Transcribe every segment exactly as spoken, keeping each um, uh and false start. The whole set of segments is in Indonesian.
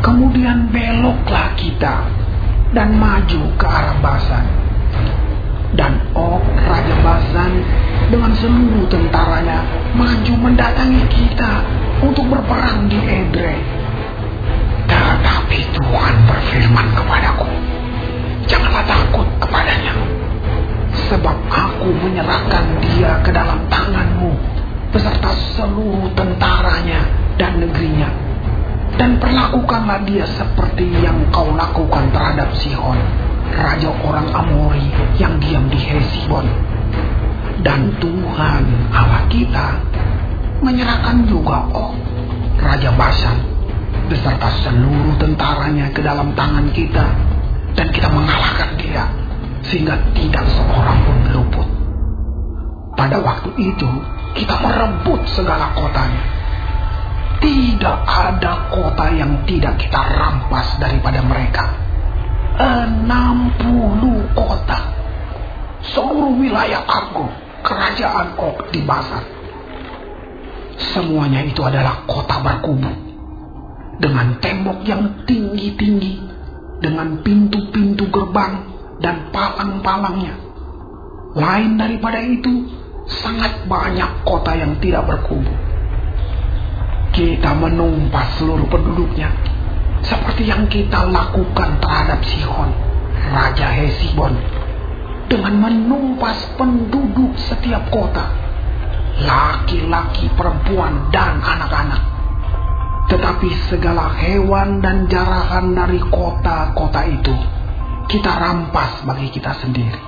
Kemudian beloklah kita dan maju ke arah Basan. Dan Og Raja Basan dengan seluruh tentaranya maju mendatangi kita untuk berperang di Edrei. Tetapi Tuhan berfirman kepadaku, janganlah takut kepadanya, sebab aku menyerahkan dia ke dalam tanganmu beserta seluruh tentaranya dan negerinya. Dan perlakukanlah dia seperti yang kau lakukan terhadap Sihon, raja orang Amori yang diam di Hesibon. Dan Tuhan Allah kita menyerahkan juga Og Raja Basan beserta seluruh tentaranya ke dalam tangan kita, dan kita mengalahkan dia sehingga tidak seorang pun luput. Pada waktu itu kita merebut segala kotanya. Tidak ada kota yang tidak kita rampas daripada mereka. Enam puluh kota. Seluruh wilayah Argob, kerajaan Og di Basan. Semuanya itu adalah kota berkubu, dengan tembok yang tinggi-tinggi, dengan pintu-pintu gerbang dan palang-palangnya. Lain daripada itu, sangat banyak kota yang tidak berkubu. Kita menumpas seluruh penduduknya, seperti yang kita lakukan terhadap Sihon, Raja Hesibon, dengan menumpas penduduk setiap kota, laki-laki, perempuan, dan anak-anak. Tetapi segala hewan dan jarahan dari kota-kota itu kita rampas bagi kita sendiri.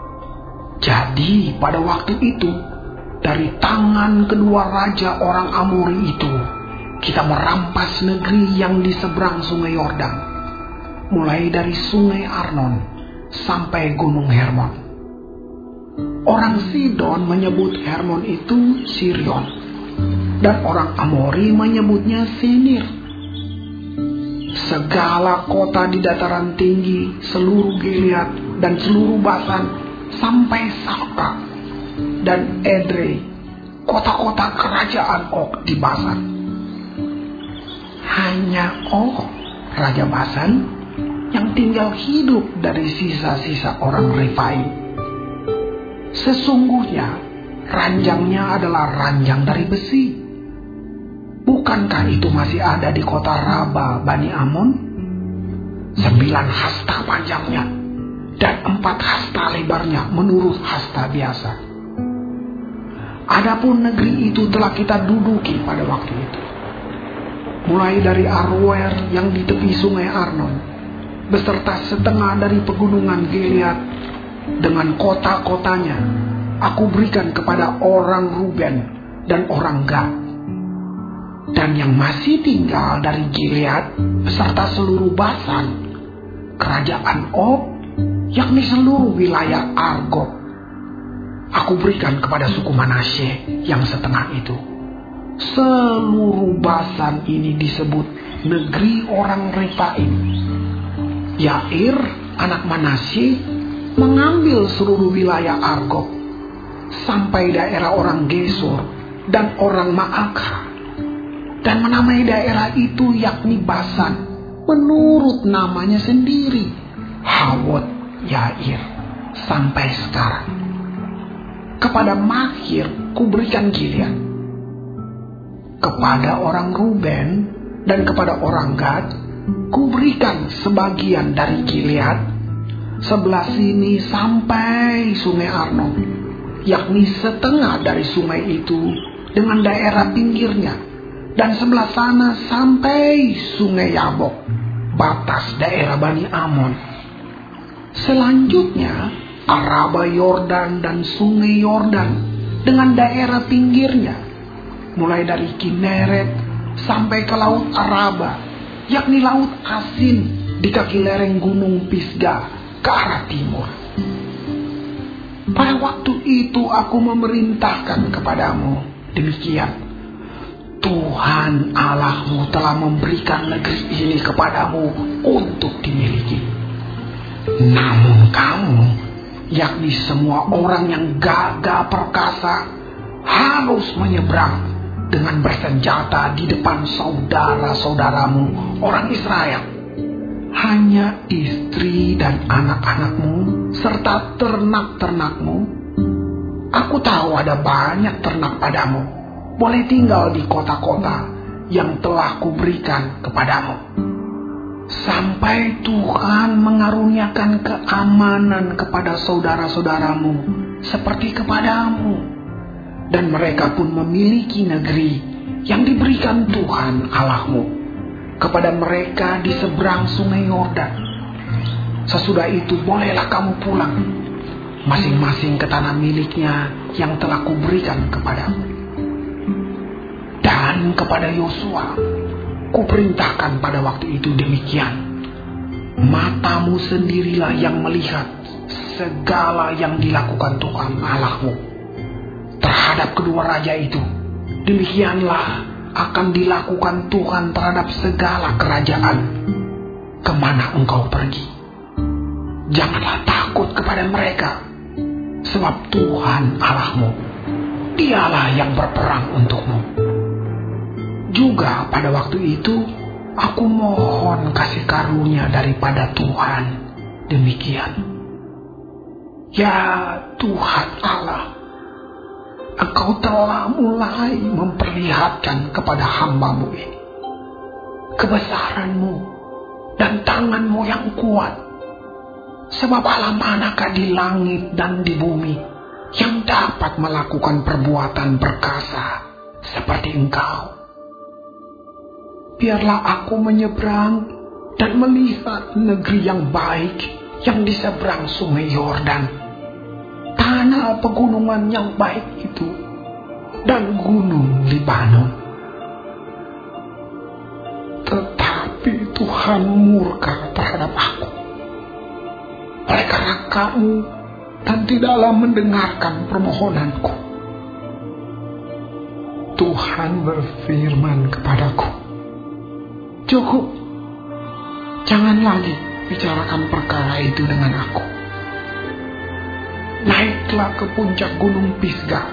Jadi pada waktu itu, dari tangan kedua raja orang Amori itu, kita merampas negeri yang di seberang sungai Yordan, mulai dari sungai Arnon sampai gunung Hermon. Orang Sidon menyebut Hermon itu Sirion, dan orang Amori menyebutnya Senir. Segala kota di dataran tinggi, seluruh Gilead dan seluruh Basan sampai Salka dan Edrei, kota-kota kerajaan Og di Basan. Hanya Og, Raja Basan, yang tinggal hidup dari sisa-sisa orang Refaim. Sesungguhnya ranjangnya adalah ranjang dari besi. Bukankah itu masih ada di kota Raba Bani Amon? Sembilan hasta panjangnya dan empat hasta lebarnya menurut hasta biasa. Adapun negeri itu telah kita duduki pada waktu itu. Mulai dari Aroer yang di tepi sungai Arnon, beserta setengah dari pegunungan Gilead dengan kota-kotanya, aku berikan kepada orang Ruben dan orang Gad. Dan yang masih tinggal dari Gilead beserta seluruh Basan, kerajaan Og, yakni seluruh wilayah Argob, aku berikan kepada suku Manasye yang setengah itu. Seluruh Basan ini disebut negeri orang Refaim. Yair, anak Manasye, mengambil seluruh wilayah Argob sampai daerah orang Gesur dan orang Maakah, dan menamai daerah itu yakni Basan menurut namanya sendiri, Hawot Yair, sampai sekarang. Kepada Makir kuberikan Gilead. Kepada orang Ruben dan kepada orang Gad kuberikan sebagian dari Gilead, sebelah sini sampai sungai Arnon, yakni setengah dari sungai itu dengan daerah pinggirnya, dan sebelah sana sampai sungai Yabok, batas daerah Bani Amon. Selanjutnya Araba Yordan dan sungai Yordan dengan daerah pinggirnya, mulai dari Kineret sampai ke laut Araba, yakni laut Asin di kaki lereng gunung Pisgah ke arah timur. Pada waktu itu aku memerintahkan kepadamu demikian: Tuhan Allahmu telah memberikan negeri ini kepadamu untuk dimiliki. Namun kamu, yakni semua orang yang gagah perkasa, harus menyeberang dengan bersenjata di depan saudara-saudaramu orang Israel. Hanya istri dan anak-anakmu serta ternak-ternakmu. Aku tahu ada banyak ternak padamu, boleh tinggal di kota-kota yang telah kuberikan kepadamu. Sampai Tuhan mengaruniakan keamanan kepada saudara-saudaramu seperti kepadamu. Dan mereka pun memiliki negeri yang diberikan Tuhan Allahmu kepada mereka di seberang sungai Yordan. Sesudah itu bolehlah kamu pulang, masing-masing ke tanah miliknya yang telah kuberikan kepadamu. Dan kepada Yosua, kuperintahkan pada waktu itu demikian. Matamu sendirilah yang melihat segala yang dilakukan Tuhan Allahmu terhadap kedua raja itu. Demikianlah akan dilakukan Tuhan terhadap segala kerajaan kemana engkau pergi. Janganlah takut kepada mereka, sebab Tuhan Allahmu, Dialah yang berperang untukmu. Juga pada waktu itu aku mohon kasih karunia daripada Tuhan demikian. Ya Tuhan Allah, Engkau telah mulai memperlihatkan kepada hamba-Mu ini kebesaran-Mu dan tangan-Mu yang kuat. Sebab Allah manakah di langit dan di bumi yang dapat melakukan perbuatan perkasa seperti Engkau. Biarlah aku menyeberang dan melihat negeri yang baik yang di seberang sungai Yordan, tanah pegunungan yang baik itu, dan gunung Libanon. Tetapi Tuhan murka terhadap aku oleh karena kamu dan tidaklah mendengarkan permohonanku. Tuhan berfirman kepadaku, cukup, jangan lagi bicarakan perkara itu dengan aku. Naiklah ke puncak gunung Pisgah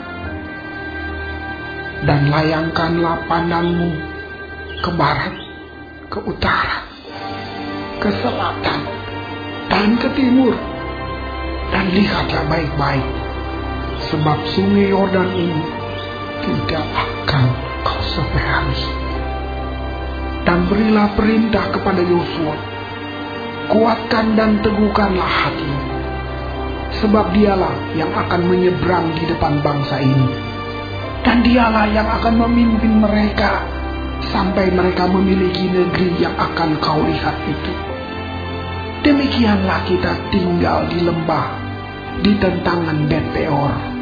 dan layangkanlah pandangmu ke barat, ke utara, ke selatan, dan ke timur. Dan lihatlah baik-baik, sebab sungai Yordan ini tidak akan kau seberangi. Dan berilah perintah kepada Yosua, kuatkan dan teguhkanlah hatimu, sebab dialah yang akan menyeberang di depan bangsa ini, dan dialah yang akan memimpin mereka sampai mereka memiliki negeri yang akan kau lihat itu. Demikianlah kita tinggal di lembah di tentangan Bet Peor